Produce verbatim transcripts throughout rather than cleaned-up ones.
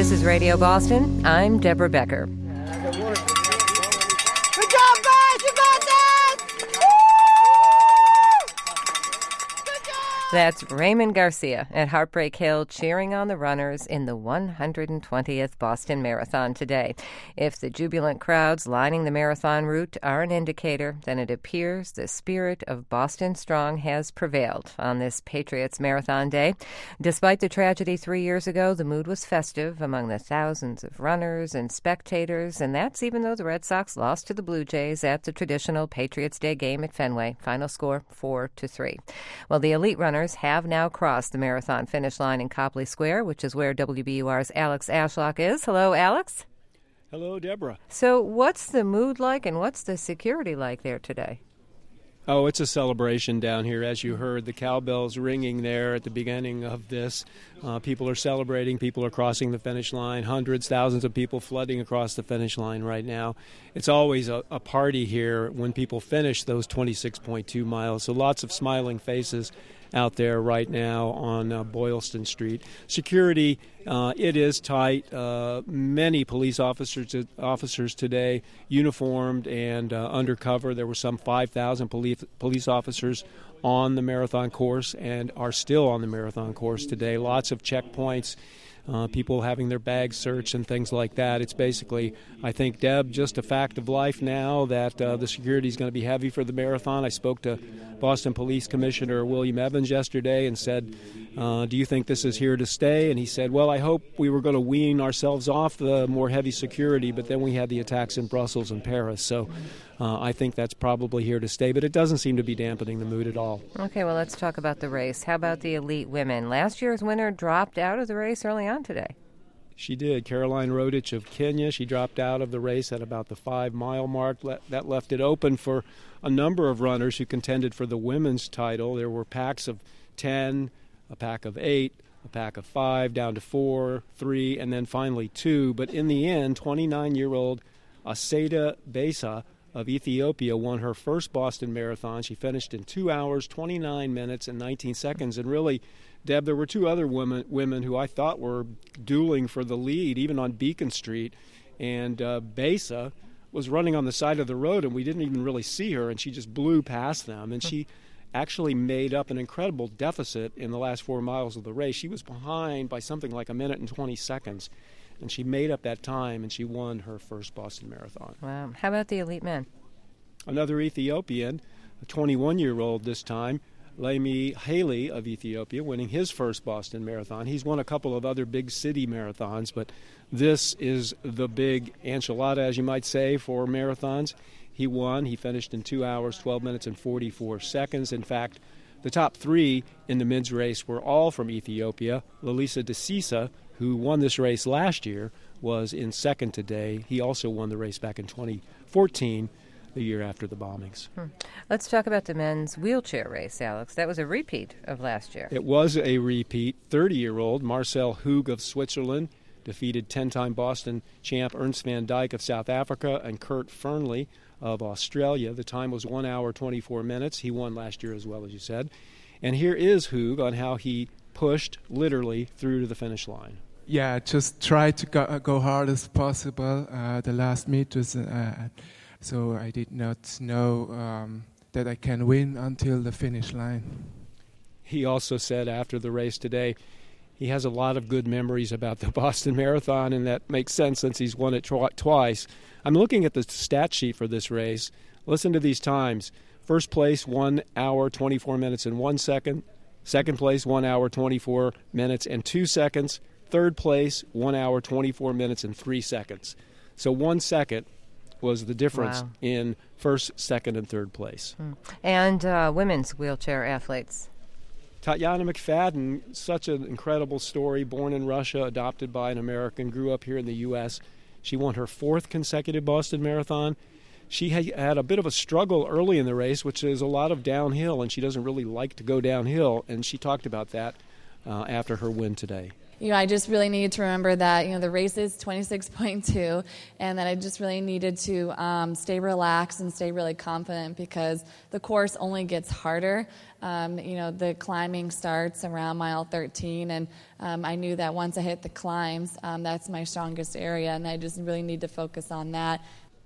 This is Radio Boston. I'm Deborah Becker. Good job, guys! You got this! Woo! Good job! That's Raymond Garcia at Heartbreak Hill cheering on the runners in the one hundred twentieth Boston Marathon today. If the jubilant crowds lining the marathon route are an indicator, then it appears the spirit of Boston Strong has prevailed on this Patriots Marathon Day. Despite the tragedy three years ago, the mood was festive among the thousands of runners and spectators, and that's even though the Red Sox lost to the Blue Jays at the traditional Patriots Day game at Fenway. Final score four to three. Well, the elite runners have now crossed the marathon finish line in Copley Square, which is where W B U R's Alex Ashlock is. Hello, Alex. Hello, Deborah. So what's the mood like and what's the security like there today? Oh, it's a celebration down here. As you heard, the cowbells ringing there at the beginning of this. Uh, people are celebrating. People are crossing the finish line. Hundreds, thousands of people flooding across the finish line right now. It's always a, a party here when people finish those twenty-six point two miles. So lots of smiling faces out there right now on uh, Boylston Street. Security, uh, it is tight. Uh, many police officers officers today uniformed and uh, undercover. There were some five thousand police police officers on the marathon course and are still on the marathon course today. Lots of checkpoints. Uh, people having their bags searched and things like that. It's basically, I think, Deb, just a fact of life now that uh, the security is going to be heavy for the marathon. I spoke to Boston Police Commissioner William Evans yesterday and said, uh, do you think this is here to stay? And he said, well, I hope we were going to wean ourselves off the more heavy security, but then we had the attacks in Brussels and Paris. So uh, I think that's probably here to stay, but it doesn't seem to be dampening the mood at all. Okay, well, let's talk about the race. How about the elite women? Last year's winner dropped out of the race early on today. She did. Caroline Rodich of Kenya. She dropped out of the race at about the five-mile mark. That left it open for a number of runners who contended for the women's title. There were packs of ten, a pack of eight, a pack of five, down to four, three, and then finally two. But in the end, twenty-nine-year-old Aseda Besa of Ethiopia won her first Boston Marathon. She finished in two hours, twenty-nine minutes, and nineteen seconds. And really, Deb, there were two other women women who I thought were dueling for the lead, even on Beacon Street. And uh, Besa was running on the side of the road, and we didn't even really see her, and she just blew past them. And she actually made up an incredible deficit in the last four miles of the race. She was behind by something like a minute and twenty seconds. And she made up that time, and she won her first Boston Marathon. Wow. How about the elite men? Another Ethiopian, a twenty-one-year-old this time, Lemi Haley of Ethiopia, winning his first Boston Marathon. He's won a couple of other big city marathons, but this is the big enchilada, as you might say, for marathons. He won. He finished in two hours, twelve minutes, and forty-four seconds. In fact, the top three in the men's race were all from Ethiopia. Lalisa Desisa, who won this race last year, was in second today. He also won the race back in twenty fourteen, the year after the bombings. Hmm. Let's talk about the men's wheelchair race, Alex. That was a repeat of last year. It was a repeat. thirty-year-old Marcel Hoog of Switzerland defeated ten-time Boston champ Ernst van Dijk of South Africa and Kurt Fernley of Australia. The time was one hour, twenty-four minutes. He won last year as well, as you said. And here is Hoog on how he pushed literally through to the finish line. Yeah, just try to go, go hard as possible uh, the last meters. Uh, so I did not know um, that I can win until the finish line. He also said after the race today, he has a lot of good memories about the Boston Marathon, and that makes sense since he's won it tw- twice. I'm looking at the stat sheet for this race. Listen to these times. First place, one hour, twenty-four minutes and one second. Second place, one hour, twenty-four minutes and two seconds. Third place, one hour, twenty-four minutes and three seconds. So one second was the difference wow. in first, second, and third place. Hmm. And uh, women's wheelchair athletes. Tatiana McFadden, such an incredible story, born in Russia, adopted by an American, grew up here in the U S She won her fourth consecutive Boston Marathon. She had, had a bit of a struggle early in the race, which is a lot of downhill, and she doesn't really like to go downhill, and she talked about that uh, after her win today. you know, I just really needed to remember that, you know, the race is twenty-six point two, and that I just really needed to um, stay relaxed and stay really confident, because the course only gets harder. Um, you know, the climbing starts around mile thirteen, and um, I knew that once I hit the climbs, um, that's my strongest area, and I just really need to focus on that.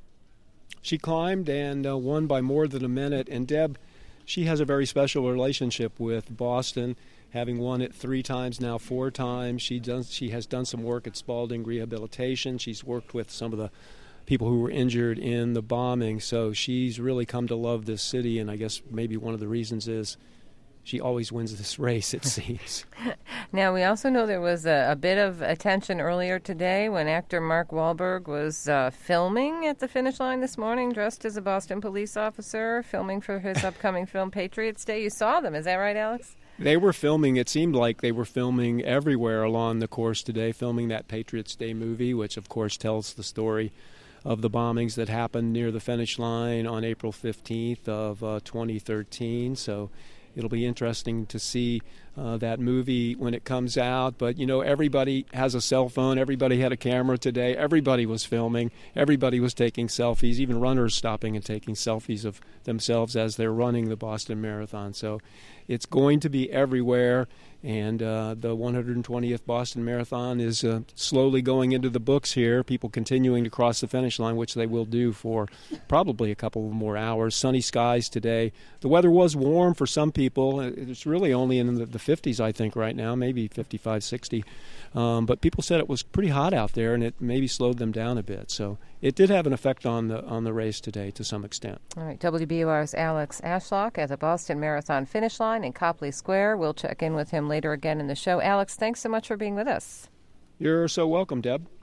She climbed and uh, won by more than a minute, and Deb, she has a very special relationship with Boston, having won it three times now, four times. She does. She has done some work at Spalding Rehabilitation. She's worked with some of the people who were injured in the bombing, so she's really come to love this city, and I guess maybe one of the reasons is she always wins this race, it seems. Now, we also know there was a, a bit of attention earlier today when actor Mark Wahlberg was uh, filming at the finish line this morning, dressed as a Boston police officer, filming for his upcoming film Patriots Day. You saw them, is that right, Alex? They were filming, it seemed like they were filming everywhere along the course today, filming that Patriots Day movie, which of course tells the story of the bombings that happened near the finish line on April fifteenth of uh, twenty thirteen. So it'll be interesting to see uh, that movie when it comes out. But, you know, everybody has a cell phone. Everybody had a camera today. Everybody was filming. Everybody was taking selfies, even runners stopping and taking selfies of themselves as they're running the Boston Marathon. So it's going to be everywhere. And uh, the one hundred twentieth Boston Marathon is uh, slowly going into the books here, people continuing to cross the finish line, which they will do for probably a couple more hours. Sunny skies today. The weather was warm for some people. It's really only in the, the fifties, I think, right now, maybe fifty-five, sixty. Um, but people said it was pretty hot out there, and it maybe slowed them down a bit. So it did have an effect on the on the race today to some extent. All right, W B U R's Alex Ashlock at the Boston Marathon finish line in Copley Square. We'll check in with him later again in the show. Alex, thanks so much for being with us. You're so welcome, Deb.